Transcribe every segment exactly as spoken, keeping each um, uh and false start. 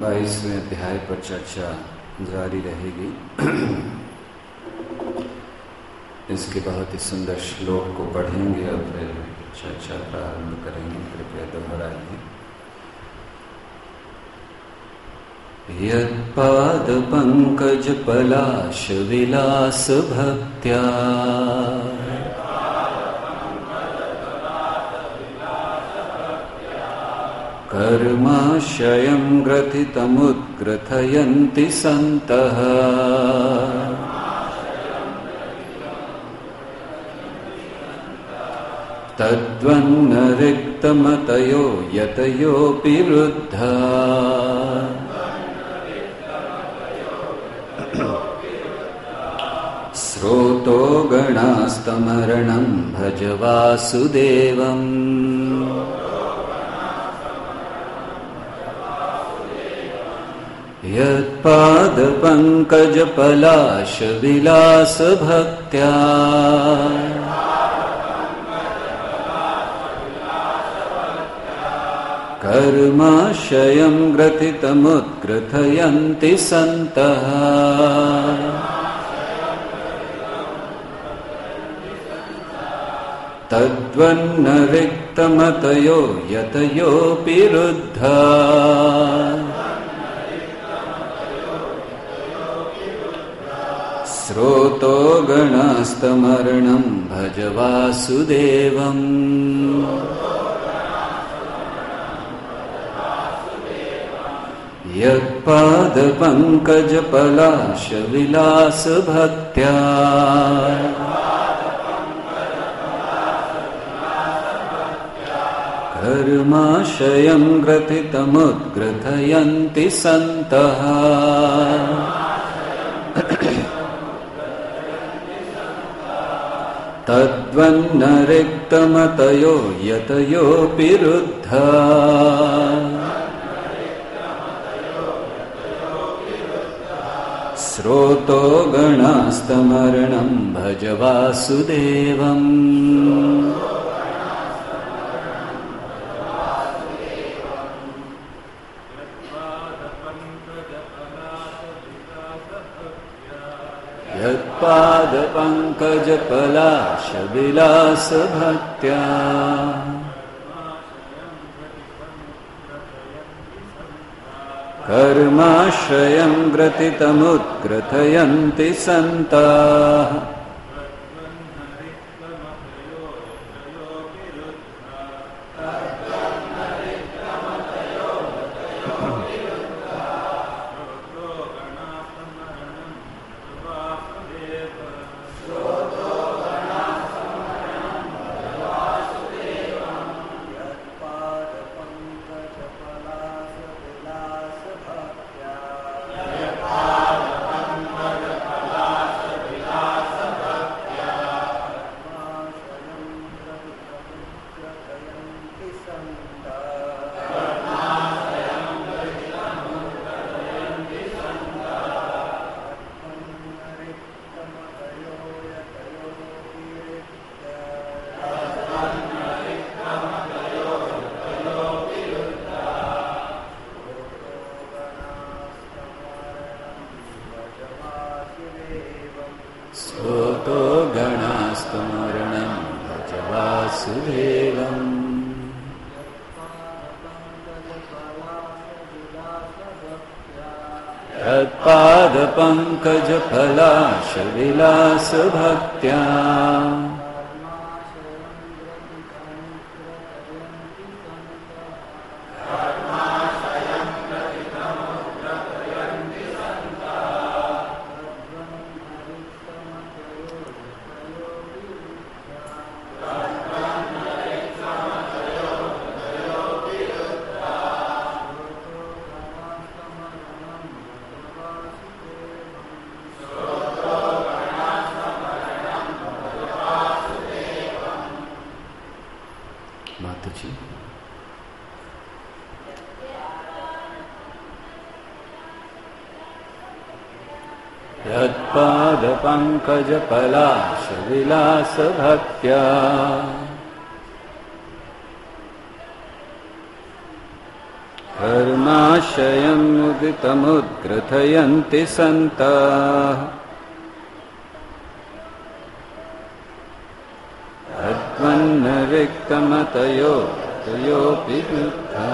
बाईसवें अध्याय पर चर्चा जारी रहेगी। इसके बहुत ही सुंदर श्लोक को पढ़ेंगे और फिर चर्चा प्रारंभ करेंगे। कृपया दोहराइए। यत्पाद पंकज पलाश विलास भक्त्या कर्माशयं ग्रथितमुद्ग्रथयन्ति सन्तः तद्वन्न रिक्तमतयो यतयोऽपि रुद्धा स्रोतो गणास्तमरणं भज वासुदेवम् यत्पादपङ्कजपलाश विलास भक्त्या कर्माशयं ग्रथितमुद्ग्रथयन्ति सन्तः तद्वन्न रिक्तमतयो यतयोऽपि रुद्धा स्रोतो गणास्तमरणं भज वासुदेवम् यत्पादपङ्कजपलाश विलास भक्त्या कर्माशयं ग्रथितमुद्ग्रथयन्ति सन्तः तद्वन्न रिक्तमतयो यतयोऽपि रुद्धा स्रोतो गणास्तमरणं भज वासुदेवम् यत्पादपङ्कजपलाश विलास भक्त्या कर्माश्रयं ग्रथितमुद्ग्रथयन्ति सन्तः यत्पादपङ्कजपलाश विलास भक्त्या यत्पादपङ्कजपलाश विलास भक्त्या कर्मा आशयमुदितमुद्ग्रथयन्ति सन्तः तद्वन्न रिक्तमतयो तयोऽपि वृथा।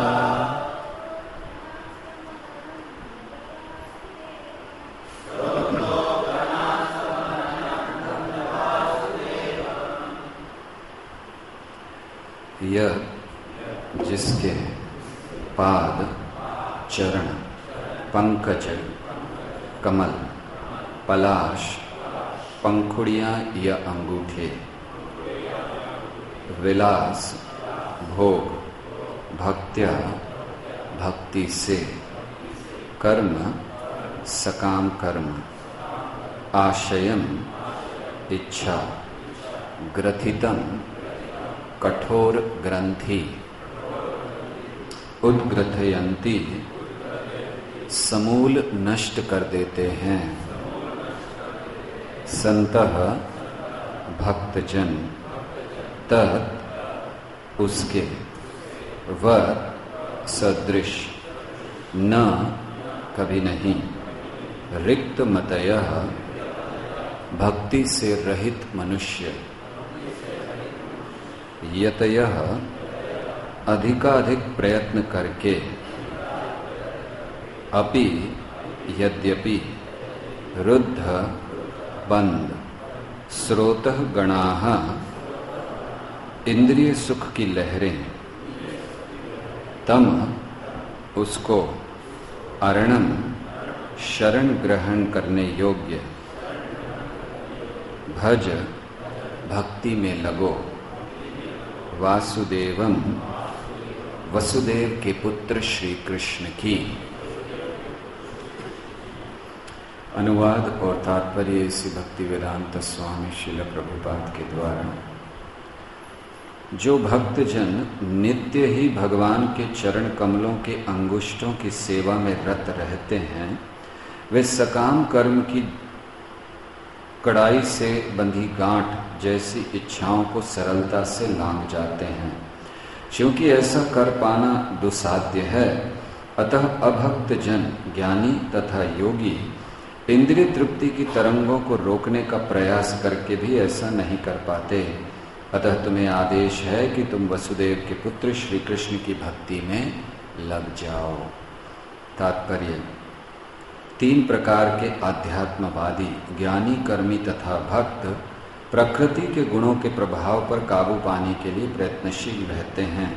यह जिसके पाद, चरण, पंकज, कमल, पलाश, पंखुड़ियां या अंगूठे, विलास, भोग, भक्त्या, भक्ति से, कर्म, सकाम कर्म, आशयम, इच्छा, ग्रथितम, कठोर ग्रंथि, उद्ग्रथयन्ति, समूल नष्ट कर देते हैं, संतः भक्तजन, तत् उसके, व सदृश, न कभी नहीं, रिक्त मतयः भक्ति से रहित मनुष्य, यतयः अधिकाधिक प्रयत्न करके, अपि यद्यपि, रुद्ध बंद, स्रोतः गणाः इंद्रिय सुख की लहरें, तम उसको, अरणम शरण ग्रहण करने योग्य, भज भक्ति में लगो, वासुदेवम वसुदेव के पुत्र श्री कृष्ण की। अनुवाद और तात्पर्य इसी भक्ति वेदांत स्वामी श्रील प्रभुपाद के द्वारा। जो भक्तजन नित्य ही भगवान के चरण कमलों के अंगुष्ठों की सेवा में रत रहते हैं, वे सकाम कर्म की कड़ाई से बंधी गांठ जैसी इच्छाओं को सरलता से लांघ जाते हैं। क्योंकि ऐसा कर पाना दुस्साध्य है, अतः अभक्त जन, ज्ञानी तथा योगी इंद्रिय तृप्ति की तरंगों को रोकने का प्रयास करके भी ऐसा नहीं कर पाते। अतः तुम्हें आदेश है कि तुम वसुदेव के पुत्र श्री कृष्ण की भक्ति में लग जाओ। तात्पर्य: तीन प्रकार के आध्यात्मवादी, ज्ञानी, कर्मी तथा भक्त प्रकृति के गुणों के प्रभाव पर काबू पाने के लिए प्रयत्नशील रहते हैं।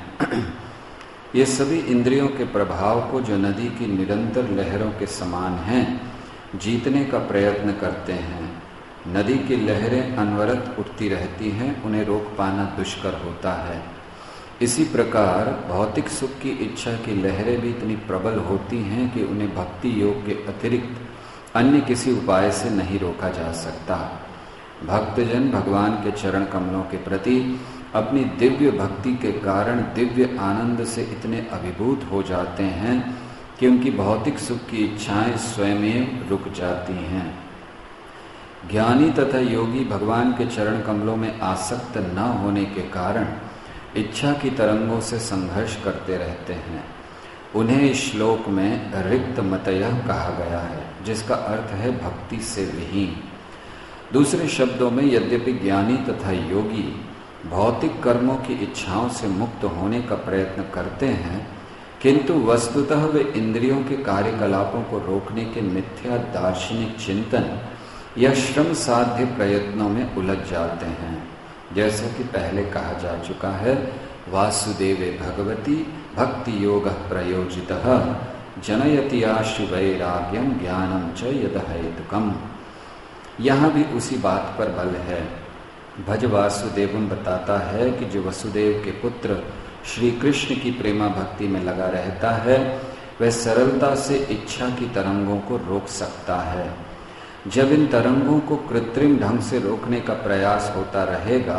ये सभी इंद्रियों के प्रभाव को, जो नदी की निरंतर लहरों के समान हैं, जीतने का प्रयत्न करते हैं। नदी की लहरें अनवरत उठती रहती हैं, उन्हें रोक पाना दुष्कर होता है। इसी प्रकार भौतिक सुख की इच्छा की लहरें भी इतनी प्रबल होती हैं कि उन्हें भक्ति योग के अतिरिक्त अन्य किसी उपाय से नहीं रोका जा सकता। भक्तजन भगवान के चरण कमलों के प्रति अपनी दिव्य भक्ति के कारण दिव्य आनंद से इतने अभिभूत हो जाते हैं कि उनकी भौतिक सुख की इच्छाएं स्वयं रुक जाती हैं। ज्ञानी तथा योगी भगवान के चरण कमलों में आसक्त न होने के कारण इच्छा की तरंगों से संघर्ष करते रहते हैं। उन्हें इस श्लोक में रिक्त मतयः कहा गया है, जिसका अर्थ है भक्ति से विहीन। दूसरे शब्दों में, यद्यपि ज्ञानी तथा योगी भौतिक कर्मों की इच्छाओं से मुक्त होने का प्रयत्न करते हैं, किंतु वस्तुतः वे इंद्रियों के कार्यकलापों को रोकने के मिथ्या दार्शनिक चिंतन या श्रम साध्य प्रयत्नों में उलझ जाते हैं। जैसा कि पहले कहा जा चुका है, वासुदेवे भगवती भक्ति योग प्रयोजितः जनयति आशु वैराग्यम ज्ञानम च यदहेतुकम्। यहाँ भी उसी बात पर बल है। भज वासुदेवम बताता है कि जो वसुदेव के पुत्र श्री कृष्ण की प्रेमा भक्ति में लगा रहता है, वह सरलता से इच्छा की तरंगों को रोक सकता है। जब इन तरंगों को कृत्रिम ढंग से रोकने का प्रयास होता रहेगा,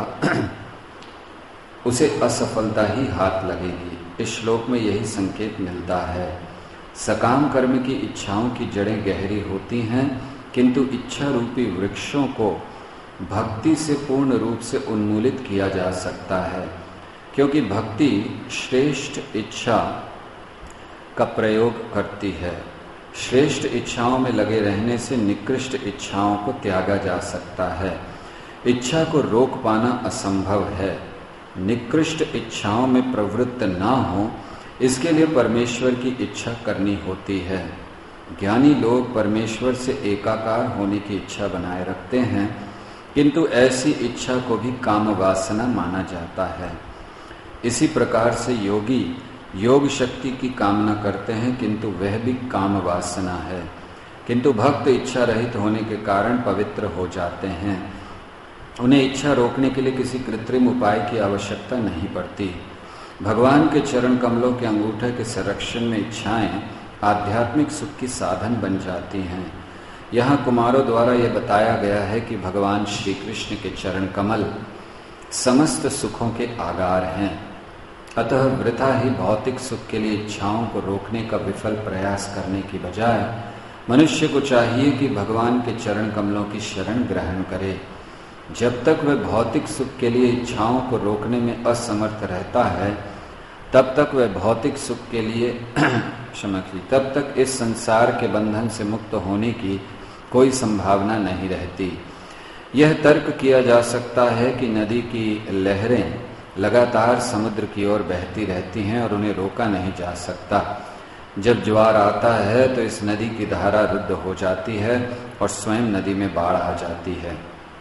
उसे असफलता ही हाथ लगेगी। इस श्लोक में यही संकेत मिलता है। सकाम कर्म की इच्छाओं की जड़ें गहरी होती हैं, किंतु इच्छा रूपी वृक्षों को भक्ति से पूर्ण रूप से उन्मूलित किया जा सकता है, क्योंकि भक्ति श्रेष्ठ इच्छा का प्रयोग करती है। श्रेष्ठ इच्छाओं में लगे रहने से निकृष्ट इच्छाओं को त्यागा जा सकता है। इच्छा को रोक पाना असंभव है। निकृष्ट इच्छाओं में प्रवृत्त ना हो, इसके लिए परमेश्वर की इच्छा करनी होती है। ज्ञानी लोग परमेश्वर से एकाकार होने की इच्छा बनाए रखते हैं, किंतु ऐसी इच्छा को भी काम वासना माना जाता है। इसी प्रकार से योगी योग शक्ति की कामना करते हैं, किंतु वह भी काम वासना है। किंतु भक्त इच्छा रहित होने के कारण पवित्र हो जाते हैं। उन्हें इच्छा रोकने के लिए किसी कृत्रिम उपाय की आवश्यकता नहीं पड़ती। भगवान के चरण कमलों के अंगूठे के संरक्षण में इच्छाएं आध्यात्मिक सुख की साधन बन जाती हैं। यहाँ कुमारों द्वारा यह बताया गया है कि भगवान श्री कृष्ण के चरण कमल समस्त सुखों के आगार हैं। अतः वृथा ही भौतिक सुख के लिए इच्छाओं को रोकने का विफल प्रयास करने की बजाय मनुष्य को चाहिए कि भगवान के चरण कमलों की शरण ग्रहण करे। जब तक वह भौतिक सुख के लिए इच्छाओं को रोकने में असमर्थ रहता है, तब तक वह भौतिक सुख के लिए क्षमा कीजिए तब तक इस संसार के बंधन से मुक्त होने की कोई संभावना नहीं रहती। यह तर्क किया जा सकता है कि नदी की लहरें लगातार समुद्र की ओर बहती रहती हैं और उन्हें रोका नहीं जा सकता। जब ज्वार आता है तो इस नदी की धारा रुद्ध हो जाती है और स्वयं नदी में बाढ़ आ जाती है।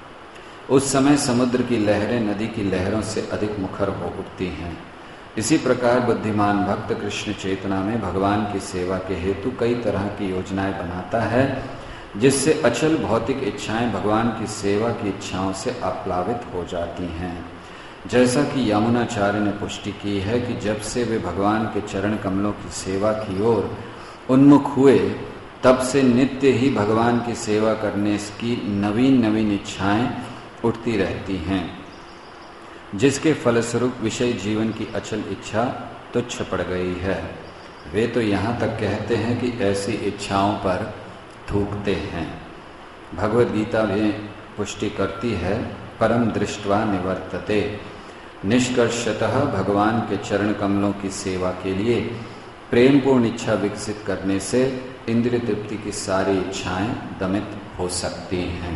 उस समय समुद्र की लहरें नदी की लहरों से अधिक मुखर हो उठती हैं। इसी प्रकार बुद्धिमान भक्त कृष्ण चेतना में भगवान की सेवा के हेतु कई तरह की योजनाएं बनाता है, जिससे अचल भौतिक इच्छाएं भगवान की सेवा की इच्छाओं से आप्लावित हो जाती हैं। जैसा कि यमुनाचार्य ने पुष्टि की है कि जब से वे भगवान के चरण कमलों की सेवा की ओर उन्मुख हुए, तब से नित्य ही भगवान की सेवा करने की नवीन नवीन इच्छाएं उठती रहती हैं, जिसके फलस्वरूप विषय जीवन की अचल इच्छा तुच्छ पड़ गई है। वे तो यहाँ तक कहते हैं कि ऐसी इच्छाओं पर थूकते हैं। भगवद गीता भी पुष्टि करती है, परम दृष्ट्वा निवर्तते। निष्कर्षतः भगवान के चरण कमलों की सेवा के लिए प्रेमपूर्ण इच्छा विकसित करने से इंद्रिय तृप्ति की सारी इच्छाएं दमित हो सकती हैं।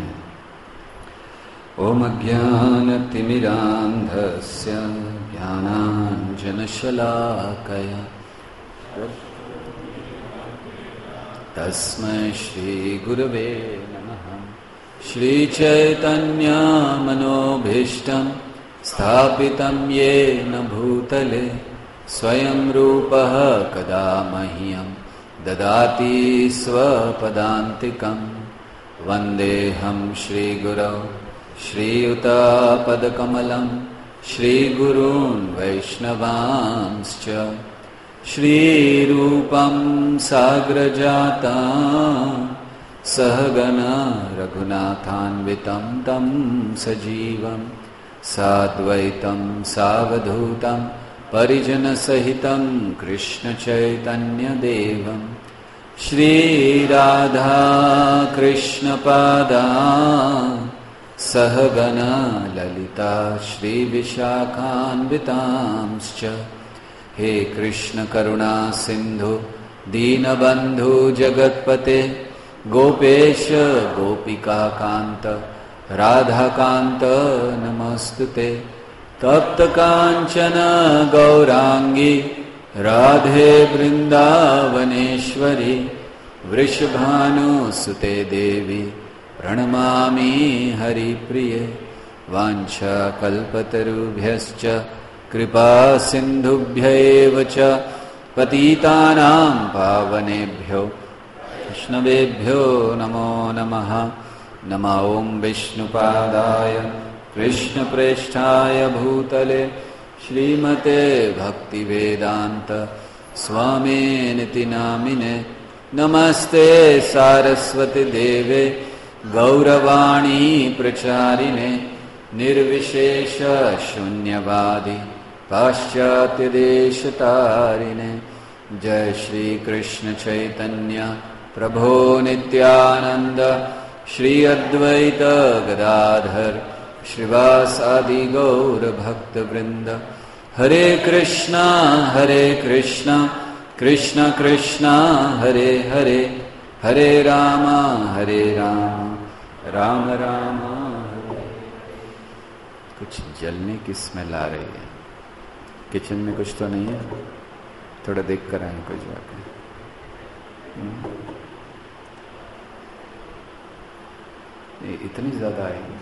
ओम अज्ञानतिमिरान्धस्य ज्ञानाञ्जनशलाकया तस्मै श्रीगुरवे नमः। श्रीचैतन्यमनोभीष्टं स्थापितं येन भूतले स्वयं रूपः कदा मह्यं ददाति स्वपदान्तिकं। वन्देऽहं श्रीगुरौ श्रीयुतापदकमलं श्रीगुरून् वैष्णवांश्च श्रीरूपं साग्रजातं सहगना रघुनाथान्वितं तं सजीवं साद्वैतं सावधूतं परिजनसहितं कृष्णचैतन्यदेवं श्रीराधा कृष्णपादान् सहगना ललिता श्रीविशाखान्वितांश्च। हे कृष्ण करुणा सिंधु दीनबंधु जगत्पते गोपेश गोपिका कांत राधाकांत नमस्तुते। तप्त कांचन गौरांगी राधे वृंदावनेश्वरी वृषभानुसुते देवी प्रणमामि हरिप्रिये। वाञ्छाकल्पतरुभ्यश्च कृपा सिन्धुभ्यैव च पतितानां पावनेभ्यो वैष्णवेभ्यो नमो नमः। नमो ॐ विष्णुपादाय कृष्णप्रेष्ठाय भूतले श्रीमते भक्तिवेदान्त स्वामिनिति नामिने। नमस्ते सारस्वती देवे गौरवाणी प्रचारिणे निर्विशेष शून्यवादी पाश्चात्य देशतारिणे। जय श्री कृष्ण चैतन्य प्रभो नित्यानंद श्री अद्वैत गदाधर श्रीवासादि गौर भक्त वृंद। हरे कृष्णा हरे कृष्णा कृष्ण कृष्ण हरे हरे, हरे रामा हरे राम, राम राम हरे। कुछ जलने की स्मेल आ रही है। किचन में कुछ तो नहीं है? थोड़ा देख कर आए कुछ जाके। ये इतनी ज्यादा आएगी।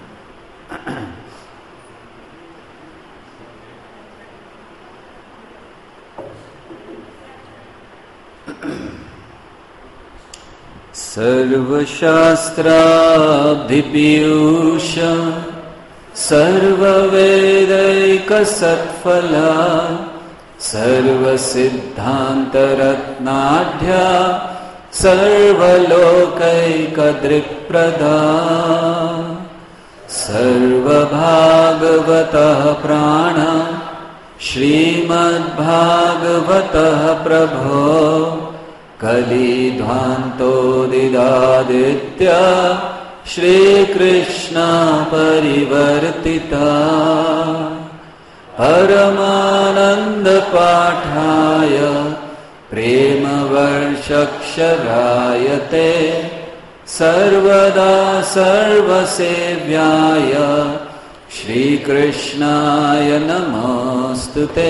सर्वशास्त्राब्धिपीयूष सर्ववेदैकसत्फला सर्वसिद्धान्तरत्नाढ्या सर्वलोकैकदृक्प्रदा सर्वभागवतः प्राण श्रीमद्भागवतः प्रभो कलिध्वान्तोदिदादित्य श्रीकृष्ण परिवर्तिता परमानन्दपाठाय प्रेमवर्षक्षरायते सर्वदा सर्वसेव्याय श्रीकृष्णाय नमोऽस्तुते।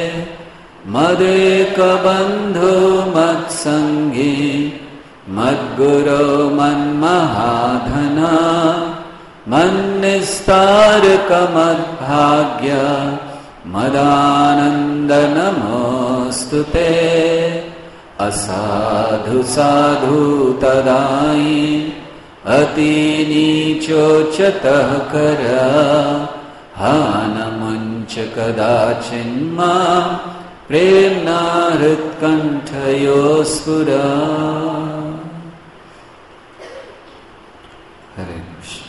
मदेकबन्धो मत्सङ्गी मद्गुरो मन्महाधना मन्निस्तारकमद्भाग्य मदानन्द नमोऽस्तुते। असाधु साधु तदाई अतिनीचोच्चतः कर हानमुञ्च कदाचिन्मां प्रेम्णा हृत्कण्ठयोस्फुरा। हरे कृष्ण।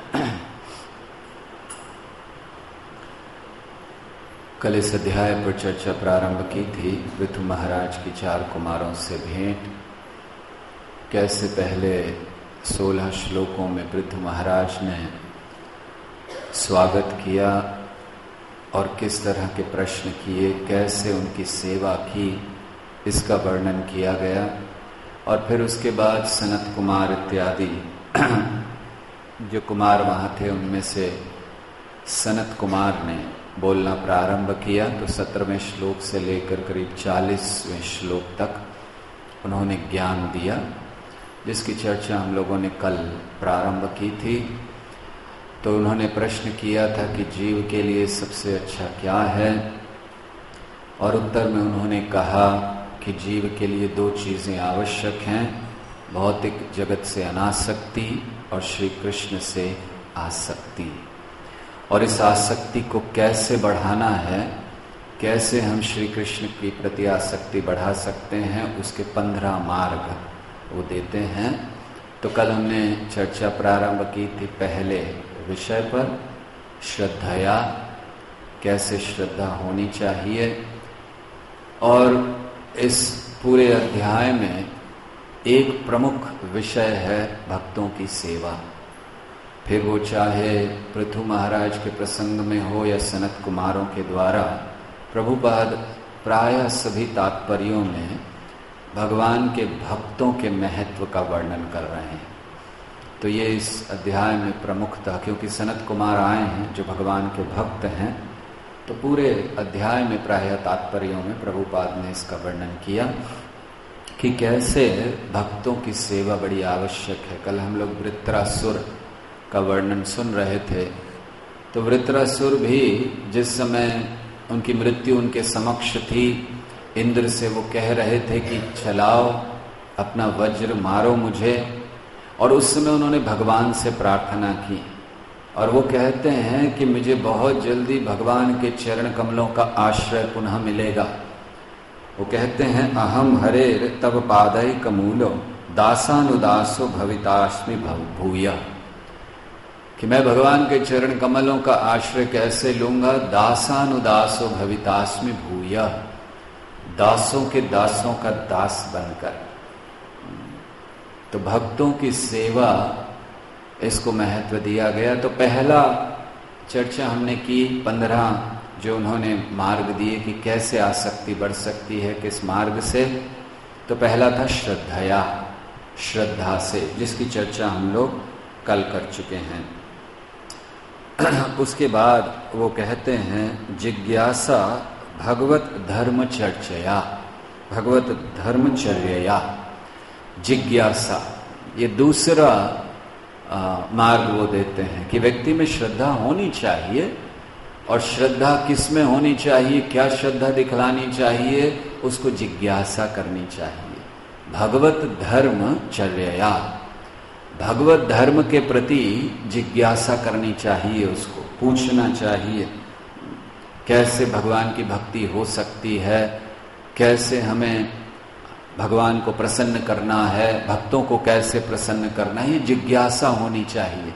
कल इस अध्याय पर चर्चा प्रारंभ की थी। पृथु महाराज की चार कुमारों से भेंट, कैसे पहले सोलह श्लोकों में पृथु महाराज ने स्वागत किया और किस तरह के प्रश्न किए, कैसे उनकी सेवा की, इसका वर्णन किया गया। और फिर उसके बाद सनत कुमार इत्यादि जो कुमार वहाँ थे उनमें से सनत कुमार ने बोलना प्रारंभ किया। तो सत्रहवें श्लोक से लेकर करीब चालीसवें श्लोक तक उन्होंने ज्ञान दिया, जिसकी चर्चा हम लोगों ने कल प्रारंभ की थी। तो उन्होंने प्रश्न किया था कि जीव के लिए सबसे अच्छा क्या है, और उत्तर में उन्होंने कहा कि जीव के लिए दो चीज़ें आवश्यक हैं, भौतिक जगत से अनासक्ति और श्री कृष्ण से आसक्ति। और इस आसक्ति को कैसे बढ़ाना है, कैसे हम श्री कृष्ण की प्रति आसक्ति बढ़ा सकते हैं, उसके पंद्रह मार्ग वो देते हैं। तो कल हमने चर्चा प्रारंभ की थी पहले विषय पर, श्रद्धया, कैसे श्रद्धा होनी चाहिए। और इस पूरे अध्याय में एक प्रमुख विषय है भक्तों की सेवा। फिर वो चाहे पृथु महाराज के प्रसंग में हो या सनत कुमारों के द्वारा, प्रभुपाद प्रायः सभी तात्पर्यों में भगवान के भक्तों के महत्व का वर्णन कर रहे हैं। तो ये इस अध्याय में प्रमुखता, क्योंकि सनत कुमार आए हैं जो भगवान के भक्त हैं, तो पूरे अध्याय में प्रायः तात्पर्यों में प्रभुपाद ने इसका वर्णन किया कि कैसे भक्तों की सेवा बड़ी आवश्यक है। कल हम लोग वृत्रासुर का वर्णन सुन रहे थे। तो वृत्रासुर भी जिस समय उनकी मृत्यु उनके समक्ष थी, इंद्र से वो कह रहे थे कि चलाओ अपना वज्र मारो मुझे, और उस समय उन्होंने भगवान से प्रार्थना की। और वो कहते हैं कि मुझे बहुत जल्दी भगवान के चरण कमलों का आश्रय पुनः मिलेगा। वो कहते हैं अहम हरेर तब पादय कमूलो दासानुदासो भवितास्मि भूया, कि मैं भगवान के चरण कमलों का आश्रय कैसे लूंगा, दासानुदासो भवितास्मि भूया, दासों के दासों का दास बनकर। तो भक्तों की सेवा, इसको महत्व दिया गया। तो पहला चर्चा हमने की पंद्रह जो उन्होंने मार्ग दिए कि कैसे आसक्ति बढ़ सकती है किस मार्ग से। तो पहला था श्रद्धया, श्रद्धा से, जिसकी चर्चा हम लोग कल कर चुके हैं। उसके बाद वो कहते हैं जिज्ञासा भगवत धर्म चर्चया, भगवत धर्मचर्या। जिज्ञासा ये दूसरा आ, मार्ग वो देते हैं कि व्यक्ति में श्रद्धा होनी चाहिए। और श्रद्धा किस में होनी चाहिए, क्या श्रद्धा दिखलानी चाहिए, उसको जिज्ञासा करनी चाहिए। भगवत धर्म चर्या, भगवत धर्म के प्रति जिज्ञासा करनी चाहिए, उसको पूछना चाहिए कैसे भगवान की भक्ति हो सकती है, कैसे हमें भगवान को प्रसन्न करना है, भक्तों को कैसे प्रसन्न करना है, ये जिज्ञासा होनी चाहिए।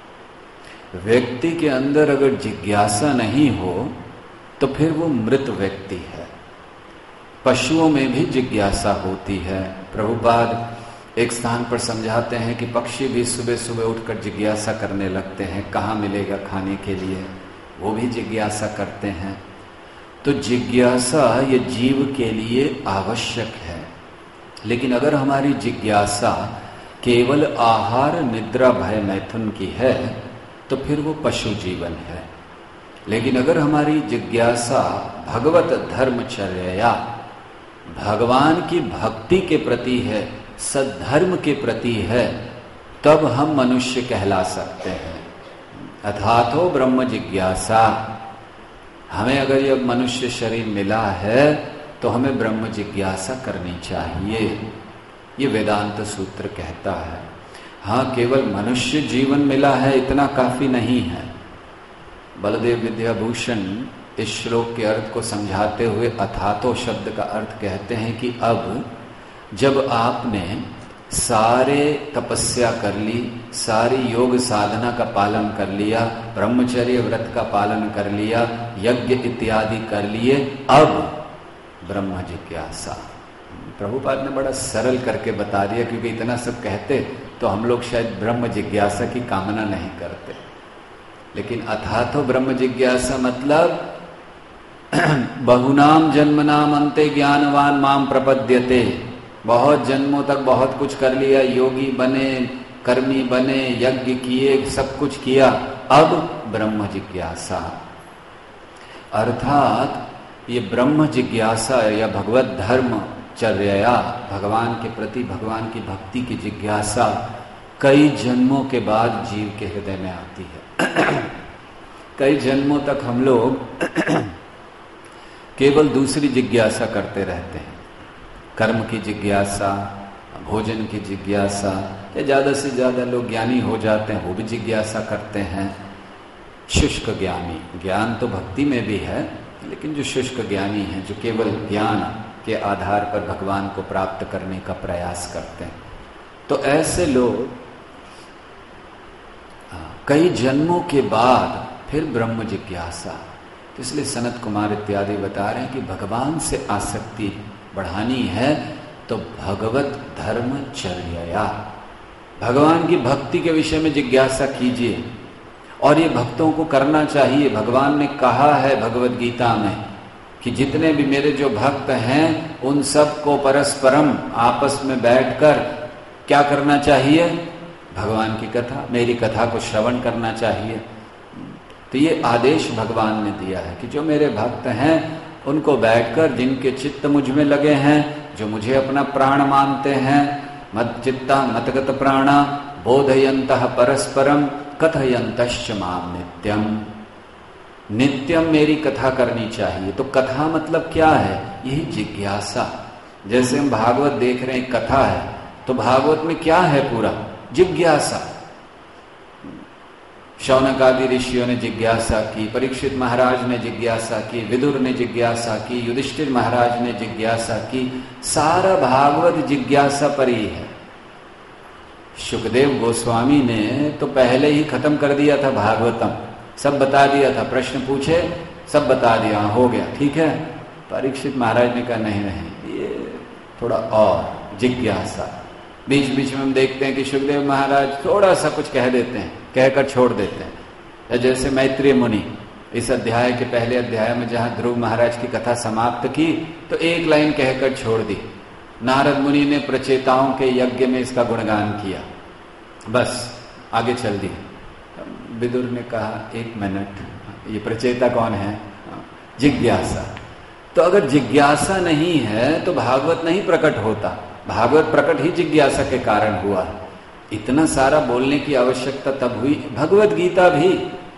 व्यक्ति के अंदर अगर जिज्ञासा नहीं हो तो फिर वो मृत व्यक्ति है। पशुओं में भी जिज्ञासा होती है। प्रभुपाद एक स्थान पर समझाते हैं कि पक्षी भी सुबह सुबह उठकर जिज्ञासा करने लगते हैं, कहाँ मिलेगा खाने के लिए, वो भी जिज्ञासा करते हैं। तो जिज्ञासा ये जीव के लिए आवश्यक है। लेकिन अगर हमारी जिज्ञासा केवल आहार निद्रा भय मैथुन की है तो फिर वो पशु जीवन है। लेकिन अगर हमारी जिज्ञासा भगवत धर्मचर्या, भगवान की भक्ति के प्रति है, सद्धर्म के प्रति है, तब हम मनुष्य कहला सकते हैं। अथातो ब्रह्म जिज्ञासा, हमें अगर यह मनुष्य शरीर मिला है तो हमें ब्रह्म जिज्ञासा करनी चाहिए, ये वेदांत सूत्र कहता है। हाँ, केवल मनुष्य जीवन मिला है इतना काफी नहीं है। बलदेव विद्याभूषण इस श्लोक के अर्थ को समझाते हुए अथातो शब्द का अर्थ कहते हैं कि अब जब आपने सारे तपस्या कर ली, सारी योग साधना का पालन कर लिया, ब्रह्मचर्य व्रत का पालन कर लिया, यज्ञ इत्यादि कर लिए, अब ब्रह्म जिज्ञासा। प्रभुपाद ने बड़ा सरल करके बता दिया, क्योंकि इतना सब कहते तो हम लोग शायद ब्रह्म जिज्ञासा की कामना नहीं करते। लेकिन अथातो ब्रह्म जिज्ञासा मतलब बहुनाम जन्मनाम अंते ज्ञानवान माम प्रपद्यते। बहुत जन्मों तक बहुत कुछ कर लिया, योगी बने, कर्मी बने, यज्ञ किए, सब कुछ किया, अब ब्रह्म जिज्ञासा। अर्थात ये ब्रह्म जिज्ञासा या भगवत धर्म चर्या, भगवान के प्रति भगवान की भक्ति की जिज्ञासा कई जन्मों के बाद जीव के हृदय में आती है। कई जन्मों तक हम लोग केवल दूसरी जिज्ञासा करते रहते हैं, कर्म की जिज्ञासा, भोजन की जिज्ञासा, या ज्यादा से ज्यादा लोग ज्ञानी हो जाते हैं, वो भी जिज्ञासा करते हैं। शुष्क ज्ञानी, ज्ञान तो भक्ति में भी है, लेकिन जो शुष्क ज्ञानी हैं, जो केवल ज्ञान के आधार पर भगवान को प्राप्त करने का प्रयास करते हैं, तो ऐसे लोग कई जन्मों के बाद फिर ब्रह्म जिज्ञासा। तो इसलिए सनत कुमार इत्यादि बता रहे हैं कि भगवान से आसक्ति बढ़ानी है तो भगवत धर्मचर्या, भगवान की भक्ति के विषय में जिज्ञासा कीजिए। और ये भक्तों को करना चाहिए। भगवान ने कहा है भगवत गीता में कि जितने भी मेरे जो भक्त हैं उन सब को परस्परम आपस में बैठकर क्या करना चाहिए, भगवान की कथा, मेरी कथा को श्रवण करना चाहिए। तो ये आदेश भगवान ने दिया है कि जो मेरे भक्त हैं उनको बैठकर, जिनके चित्त मुझ में लगे हैं, जो मुझे अपना प्राण मानते हैं, मत चित्ता मतगत प्राणा बोधयन्तः परस्परम कथयन्तश्च माम नित्यम, नित्यम मेरी कथा करनी चाहिए। तो कथा मतलब क्या है, यही जिज्ञासा। जैसे हम भागवत देख रहे हैं, कथा है, तो भागवत में क्या है, पूरा जिज्ञासा। शौनक आदि ऋषियों ने जिज्ञासा की, परीक्षित महाराज ने जिज्ञासा की, विदुर ने जिज्ञासा की, युधिष्ठिर महाराज ने जिज्ञासा की, सारा भागवत जिज्ञासा पर ही है। शुकदेव गोस्वामी ने तो पहले ही खत्म कर दिया था भागवतम, सब बता दिया था, प्रश्न पूछे सब बता दिया, हो गया, ठीक है। परीक्षित महाराज ने कहा नहीं नहीं, ये थोड़ा और जिज्ञासा। बीच बीच में हम देखते हैं कि शुकदेव महाराज थोड़ा सा कुछ कह देते हैं, कहकर छोड़ देते हैं। जैसे मैत्रेय मुनि इस अध्याय के पहले अध्याय में जहां ध्रुव महाराज की कथा समाप्त की तो एक लाइन कहकर छोड़ दी, नारद मुनि ने प्रचेताओं के यज्ञ में इसका गुणगान किया, बस आगे चल दी। विदुर ने कहा एक मिनट, ये प्रचेता कौन है? जिज्ञासा। तो अगर जिज्ञासा नहीं है तो भागवत नहीं प्रकट होता, भागवत प्रकट ही जिज्ञासा के कारण हुआ। इतना सारा बोलने की आवश्यकता तब हुई। भगवत गीता भी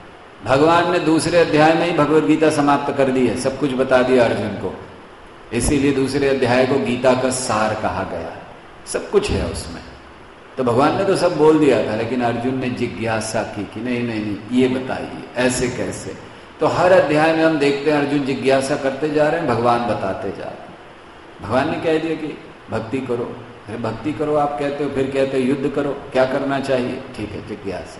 भगवान ने दूसरे अध्याय में ही भगवत गीता समाप्त कर दी है, सब कुछ बता दिया अर्जुन को, इसीलिए दूसरे अध्याय को गीता का सार कहा गया, सब कुछ है उसमें। तो भगवान ने तो सब बोल दिया था, लेकिन अर्जुन ने जिज्ञासा की कि नहीं नहीं नहीं ये बताइए ऐसे कैसे। तो हर अध्याय में हम देखते हैं अर्जुन जिज्ञासा करते जा रहे हैं, भगवान बताते जा रहे हैं। भगवान ने कह दिया कि भक्ति करो, अरे भक्ति करो आप कहते हो, फिर कहते हो युद्ध करो, क्या करना चाहिए? ठीक है जिज्ञासा।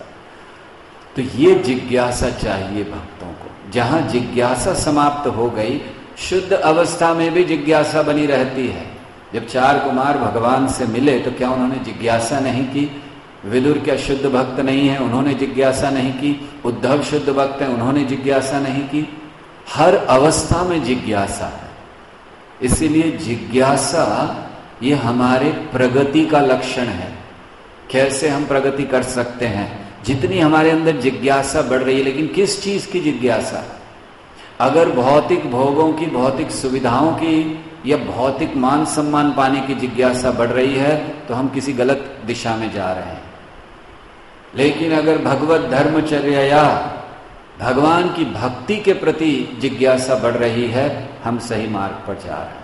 तो ये जिज्ञासा चाहिए भक्तों को। जहां जिज्ञासा समाप्त हो गई, शुद्ध अवस्था में भी जिज्ञासा बनी रहती है। जब चार कुमार भगवान से मिले तो क्या उन्होंने जिज्ञासा नहीं की? विदुर क्या शुद्ध भक्त नहीं है, उन्होंने जिज्ञासा नहीं की? उद्धव शुद्ध भक्त है, उन्होंने जिज्ञासा नहीं की? हर अवस्था में जिज्ञासा है। इसीलिए जिज्ञासा ये हमारे प्रगति का लक्षण है। कैसे हम प्रगति कर सकते हैं? जितनी हमारे अंदर जिज्ञासा बढ़ रही है, लेकिन किस चीज की जिज्ञासा? अगर भौतिक भोगों की, भौतिक सुविधाओं की या भौतिक मान सम्मान पाने की जिज्ञासा बढ़ रही है तो हम किसी गलत दिशा में जा रहे हैं। लेकिन अगर भगवत धर्मचर्या या भगवान की भक्ति के प्रति जिज्ञासा बढ़ रही है, हम सही मार्ग पर जा रहे हैं।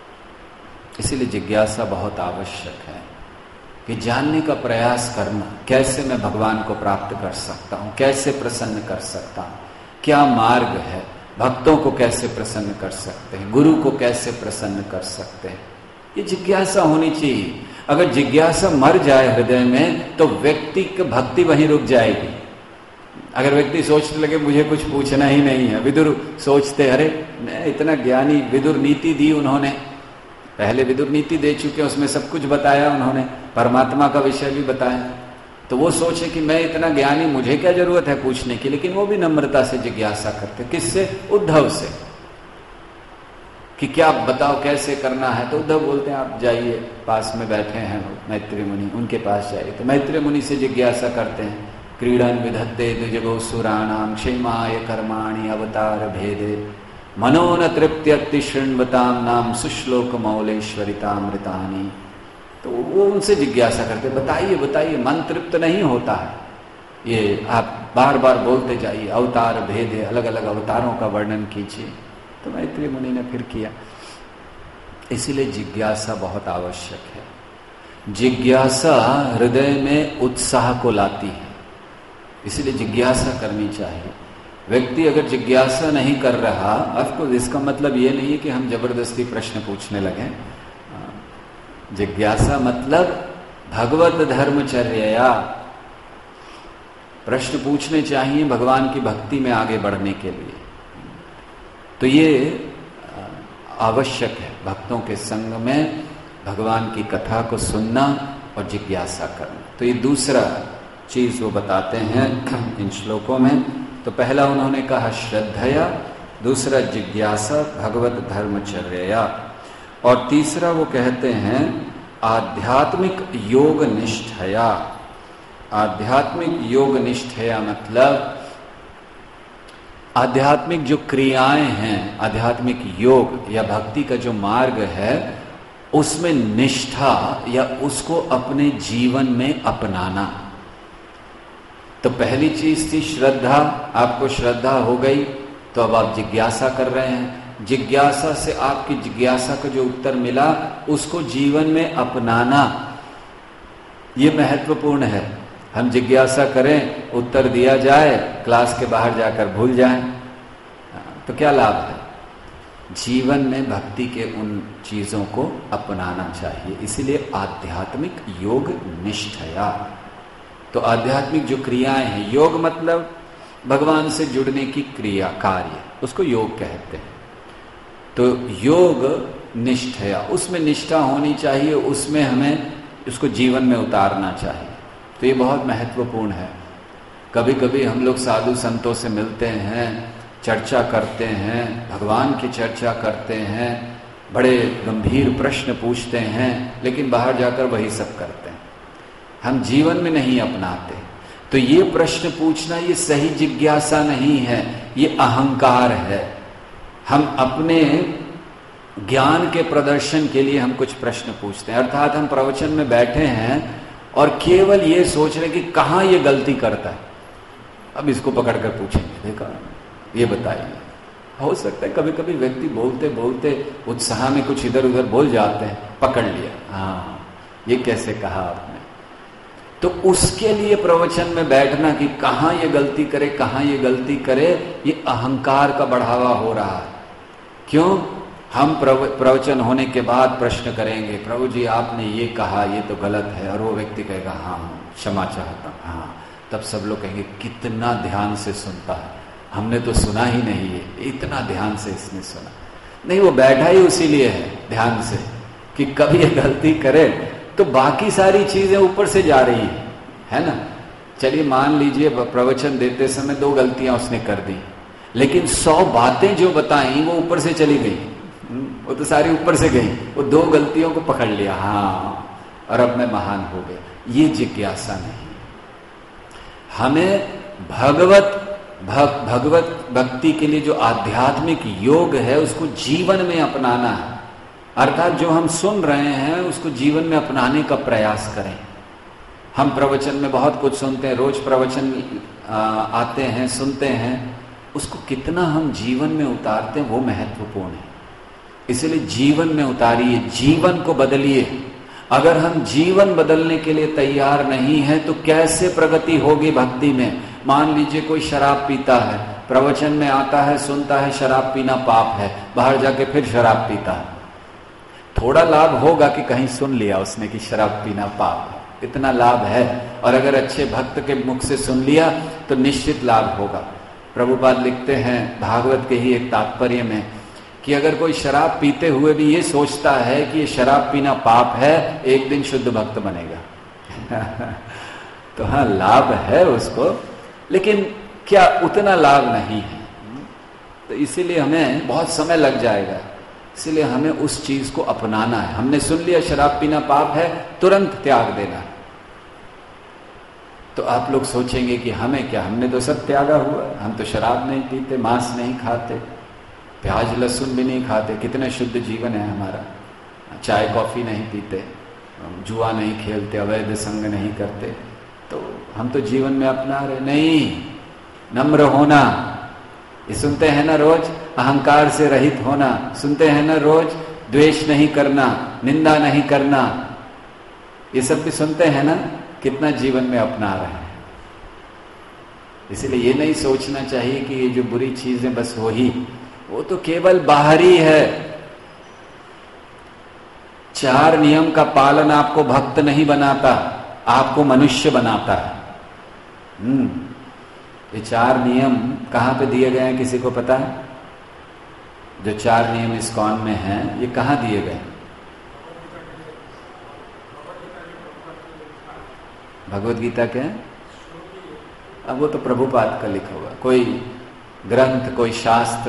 इसीलिए जिज्ञासा बहुत आवश्यक है कि जानने का प्रयास करना, कैसे मैं भगवान को प्राप्त कर सकता हूं, कैसे प्रसन्न कर सकता हूं, क्या मार्ग है, भक्तों को कैसे प्रसन्न कर सकते हैं, गुरु को कैसे प्रसन्न कर सकते हैं, ये जिज्ञासा होनी चाहिए। अगर जिज्ञासा मर जाए हृदय में तो व्यक्ति की भक्ति वहीं रुक जाएगी। अगर व्यक्ति सोचने लगे मुझे कुछ पूछना ही नहीं है, विदुर सोचते अरे मैं इतना ज्ञानी, विदुर नीति दी उन्होंने, पहले विदुर नीति दे चुके, उसमें सब कुछ बताया उन्होंने, परमात्मा का विषय भी बताया। तो वो सोचे कि मैं इतना ज्ञानी, मुझे क्या जरूरत है पूछने की, लेकिन वो भी नम्रता से जिज्ञासा करते। किससे? उद्धव से, कि क्या बताओ कैसे करना है। तो उद्धव बोलते हैं आप जाइए, पास में बैठे हैं मैत्री मुनि, उनके पास जाइए। तो मैत्री मुनि से जिज्ञासा करते हैं, क्रीडन विधत्ते द्विजगो सुराणाम क्षेमाय कर्माणि अवतार भेदे मनो न तृप्त्यति शृण्वताम नाम सुश्लोक मौलेश्वरितामृतानि। तो वो उनसे जिज्ञासा करते, बताइए बताइए, मन तृप्त नहीं होता है, ये आप बार बार बोलते जाइए, अवतार भेदे, अलग अलग अवतारों का वर्णन कीजिए। तो मैत्री मुनि ने फिर किया। इसीलिए जिज्ञासा बहुत आवश्यक है। जिज्ञासा हृदय में उत्साह को लाती है, इसीलिए जिज्ञासा करनी चाहिए। व्यक्ति अगर जिज्ञासा नहीं कर रहा, अफकोर्स इसका मतलब ये नहीं है कि हम जबरदस्ती प्रश्न पूछने लगे। जिज्ञासा मतलब भगवत धर्मचर्या, प्रश्न पूछने चाहिए भगवान की भक्ति में आगे बढ़ने के लिए। तो ये आवश्यक है भक्तों के संग में भगवान की कथा को सुनना और जिज्ञासा करना। तो ये दूसरा चीज वो बताते हैं इन श्लोकों में। तो पहला उन्होंने कहा श्रद्धया, दूसरा जिज्ञासा, भगवत धर्मचर्या, और तीसरा वो कहते हैं आध्यात्मिक योग निष्ठया। आध्यात्मिक योग निष्ठया मतलब आध्यात्मिक जो क्रियाएं हैं, आध्यात्मिक योग या भक्ति का जो मार्ग है, उसमें निष्ठा या उसको अपने जीवन में अपनाना। तो पहली चीज थी श्रद्धा, आपको श्रद्धा हो गई तो अब आप जिज्ञासा कर रहे हैं। जिज्ञासा से आपकी जिज्ञासा का जो उत्तर मिला उसको जीवन में अपनाना, ये महत्वपूर्ण है। हम जिज्ञासा करें, उत्तर दिया जाए, क्लास के बाहर जाकर भूल जाएं, तो क्या लाभ है? जीवन में भक्ति के उन चीजों को अपनाना चाहिए। इसीलिए आध्यात्मिक योग निष्ठया। तो आध्यात्मिक जो क्रियाएं हैं, योग मतलब भगवान से जुड़ने की क्रिया, कार्य, उसको योग कहते हैं। तो योग निष्ठया, उसमें निष्ठा होनी चाहिए, उसमें हमें उसको जीवन में उतारना चाहिए। तो ये बहुत महत्वपूर्ण है। कभी कभी हम लोग साधु संतों से मिलते हैं चर्चा करते हैं, भगवान की चर्चा करते हैं, बड़े गंभीर प्रश्न पूछते हैं, लेकिन बाहर जाकर वही सब करते हैं, हम जीवन में नहीं अपनाते। तो ये प्रश्न पूछना ये सही जिज्ञासा नहीं है, ये अहंकार है। हम अपने ज्ञान के प्रदर्शन के लिए हम कुछ प्रश्न पूछते हैं, अर्थात हम प्रवचन में बैठे हैं और केवल ये सोच रहे कि कहाँ ये गलती करता है, अब इसको पकड़कर पूछेंगे, देखा ये बताइए। हो सकता है कभी कभी व्यक्ति बोलते बोलते उत्साह में कुछ इधर उधर बोल जाते हैं, पकड़ लिया, हाँ ये कैसे कहा आपने। तो उसके लिए प्रवचन में बैठना कि कहाँ ये गलती करे, कहाँ ये गलती करे, ये अहंकार का बढ़ावा हो रहा है। क्यों? हम प्रवचन होने के बाद प्रश्न करेंगे, प्रभु जी आपने ये कहा, ये तो गलत है, और वो व्यक्ति कहेगा हाँ क्षमा चाहता हूँ, हाँ, तब सब लोग कहेंगे कितना ध्यान से सुनता है, हमने तो सुना ही नहीं है, इतना ध्यान से इसने सुना नहीं। वो बैठा ही उसी लिए है ध्यान से कि कभी ये गलती करे तो बाकी सारी चीजें ऊपर से जा रही है, है ना। चलिए मान लीजिए प्रवचन देते समय दो गलतियां उसने कर दी, लेकिन सौ बातें जो बताई वो ऊपर से चली गई, वो तो सारी ऊपर से गई, वो दो गलतियों को पकड़ लिया, हाँ और अब मैं महान हो गया। ये जिज्ञासा नहीं। हमें भगवत भग, भगवत भक्ति के लिए जो आध्यात्मिक योग है उसको जीवन में अपनाना है, अर्थात जो हम सुन रहे हैं उसको जीवन में अपनाने का प्रयास करें। हम प्रवचन में बहुत कुछ सुनते हैं, रोज प्रवचन आ, आते हैं, सुनते हैं, उसको कितना हम जीवन में उतारते हैं वो महत्वपूर्ण है। इसलिए जीवन में उतारिए, जीवन को बदलिए। अगर हम जीवन बदलने के लिए तैयार नहीं है तो कैसे प्रगति होगी भक्ति में। मान लीजिए कोई शराब पीता है, प्रवचन में आता है, सुनता है शराब पीना पाप है, बाहर जाके फिर शराब पीता है, थोड़ा लाभ होगा कि कहीं सुन लिया उसने कि शराब पीना पाप है, इतना लाभ है। और अगर अच्छे भक्त के मुख से सुन लिया तो निश्चित लाभ होगा। प्रभुपाद लिखते हैं भागवत के ही एक तात्पर्य में कि अगर कोई शराब पीते हुए भी ये सोचता है कि ये शराब पीना पाप है, एक दिन शुद्ध भक्त बनेगा। तो हाँ लाभ है उसको, लेकिन क्या उतना लाभ नहीं है। तो इसीलिए हमें बहुत समय लग जाएगा, इसीलिए हमें उस चीज को अपनाना है। हमने सुन लिया शराब पीना पाप है, तुरंत त्याग देना है। तो आप लोग सोचेंगे कि हमें क्या, हमने तो सब त्यागा हुआ, हम तो शराब नहीं पीते, मांस नहीं खाते, प्याज लहसुन भी नहीं खाते, कितना शुद्ध जीवन है हमारा। चाय कॉफी नहीं पीते, जुआ नहीं खेलते, अवैध संग नहीं करते, तो हम तो जीवन में अपना रहे। नहीं, नम्र होना, ये सुनते हैं ना रोज, अहंकार से रहित होना, सुनते हैं ना रोज, द्वेष नहीं करना, निंदा नहीं करना, ये सब भी सुनते हैं ना, कितना जीवन में अपना रहे हैं। इसलिए ये नहीं सोचना चाहिए कि ये जो बुरी चीजें बस वो ही, वो तो केवल बाहरी है। चार नियम का पालन आपको भक्त नहीं बनाता, आपको मनुष्य बनाता है। हम्म ये चार नियम कहां पे दिए गए हैं, किसी को पता है? जो चार नियम इस्कॉन में हैं, ये कहां दिए गए? भगवत गीता के? अब वो तो प्रभुपाद का लिखा हुआ, कोई ग्रंथ, कोई शास्त्र,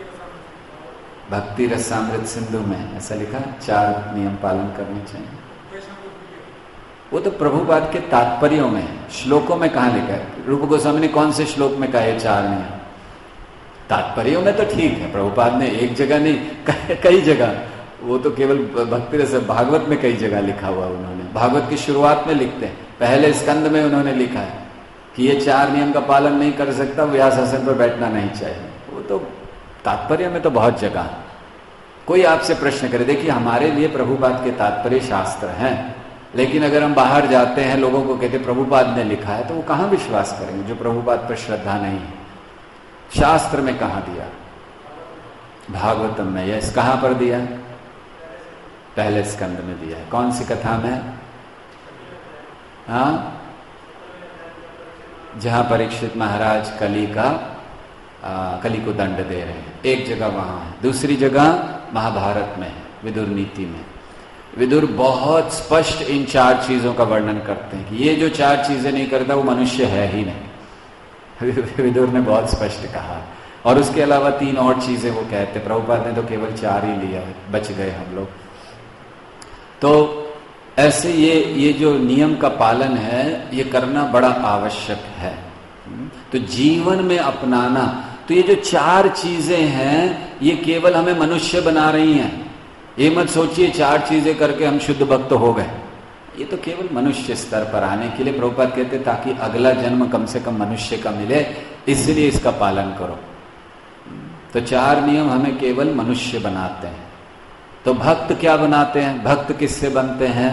भक्ति रसामृत सिंधु में ऐसा लिखा, चार नियम पालन करने चाहिए। वो तो प्रभुपाद के तात्पर्यों में, श्लोकों में कहाँ लिखा है? रूप गोस्वामी ने कौन से श्लोक में कहा है चार नियम? तात्पर्यों में तो ठीक है, प्रभुपाद ने एक जगह नहीं, कई जगह, वो तो केवल भक्ति रस भागवत में कई जगह लिखा हुआ उन्होंने। भागवत की शुरुआत में लिखते हैं, पहले स्कंद में उन्होंने लिखा है कि ये चार नियम का पालन नहीं कर सकता, व्यास आसन पर बैठना नहीं चाहिए। वो तो तात्पर्य में तो बहुत जगह। कोई आपसे प्रश्न करे, देखिए हमारे लिए प्रभुपाद के तात्पर्य शास्त्र हैं, लेकिन अगर हम बाहर जाते हैं, लोगों को कहते प्रभुपाद ने लिखा है, तो वो कहां विश्वास करेंगे जो प्रभुपाद पर श्रद्धा नहीं है? शास्त्र में कहां दिया? भागवतम में। यस, कहां पर दिया? पहले स्कंद में दिया है। कौन सी कथा में? हाँ, जहां परीक्षित महाराज कली का आ, कली को दंड दे रहे हैं, एक जगह वहां है। दूसरी जगह महाभारत में है, विदुर नीति में। विदुर बहुत स्पष्ट इन चार चीजों का वर्णन करते हैं कि ये जो चार चीजें नहीं करता वो मनुष्य है ही नहीं। विदुर ने बहुत स्पष्ट कहा, और उसके अलावा तीन और चीजें वो कहते, प्रभुपाद ने तो केवल चार ही लिया है, बच गए हम लोग। तो ऐसे ये ये जो नियम का पालन है ये करना बड़ा आवश्यक है। तो जीवन में अपनाना, तो ये जो चार चीजें हैं ये केवल हमें मनुष्य बना रही हैं। ये मत सोचिए चार चीजें करके हम शुद्ध भक्त हो गए, ये तो केवल मनुष्य स्तर पर आने के लिए प्रभुपाद कहते ताकि अगला जन्म कम से कम मनुष्य का मिले, इसलिए इसका पालन करो। तो चार नियम हमें केवल मनुष्य बनाते हैं। तो भक्त क्या बनाते हैं? भक्त किससे बनते हैं?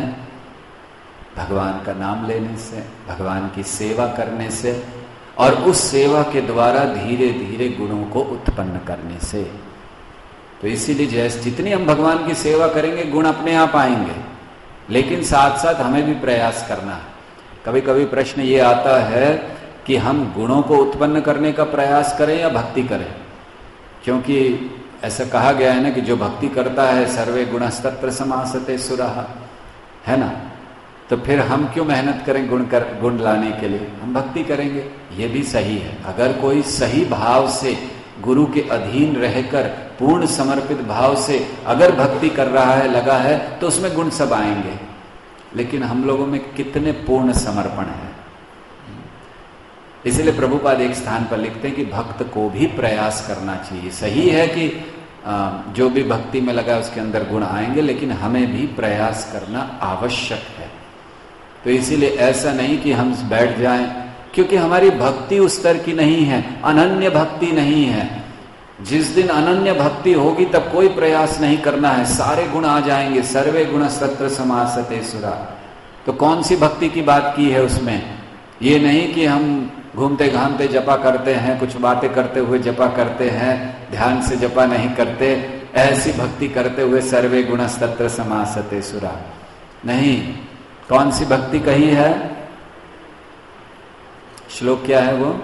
भगवान का नाम लेने से, भगवान की सेवा करने से, और उस सेवा के द्वारा धीरे धीरे गुणों को उत्पन्न करने से। तो इसीलिए जैसे जितनी हम भगवान की सेवा करेंगे गुण अपने आप आएंगे, लेकिन साथ साथ हमें भी प्रयास करना है। कभी कभी प्रश्न ये आता है कि हम गुणों को उत्पन्न करने का प्रयास करें या भक्ति करें, क्योंकि ऐसा कहा गया है ना कि जो भक्ति करता है सर्वे गुणस्तत्र समासते सुरः, है ना। तो फिर हम क्यों मेहनत करें गुण कर गुण लाने के लिए, हम भक्ति करेंगे, ये भी सही है। अगर कोई सही भाव से गुरु के अधीन रहकर पूर्ण समर्पित भाव से अगर भक्ति कर रहा है, लगा है, तो उसमें गुण सब आएंगे। लेकिन हम लोगों में कितने पूर्ण समर्पण है। इसलिए प्रभुपाद एक स्थान पर लिखते हैं कि भक्त को भी प्रयास करना चाहिए। सही है कि जो भी भक्ति में लगा उसके अंदर गुण आएंगे, लेकिन हमें भी प्रयास करना आवश्यक है। तो इसीलिए ऐसा नहीं कि हम बैठ जाएं, क्योंकि हमारी भक्ति उस स्तर की नहीं है, अनन्य भक्ति नहीं है। जिस दिन अनन्य भक्ति होगी तब कोई प्रयास नहीं करना है, सारे गुण आ जाएंगे। सर्वे गुणस्तत्र समासते सुरा। तो कौन सी भक्ति की बात की है उसमें? ये नहीं कि हम घूमते घामते जपा करते हैं, कुछ बातें करते हुए जपा करते हैं, ध्यान से जपा नहीं करते, ऐसी भक्ति करते हुए सर्वे गुणस्तत्र समासते सुरा नहीं। कौन सी भक्ति कही है? श्लोक क्या है वो?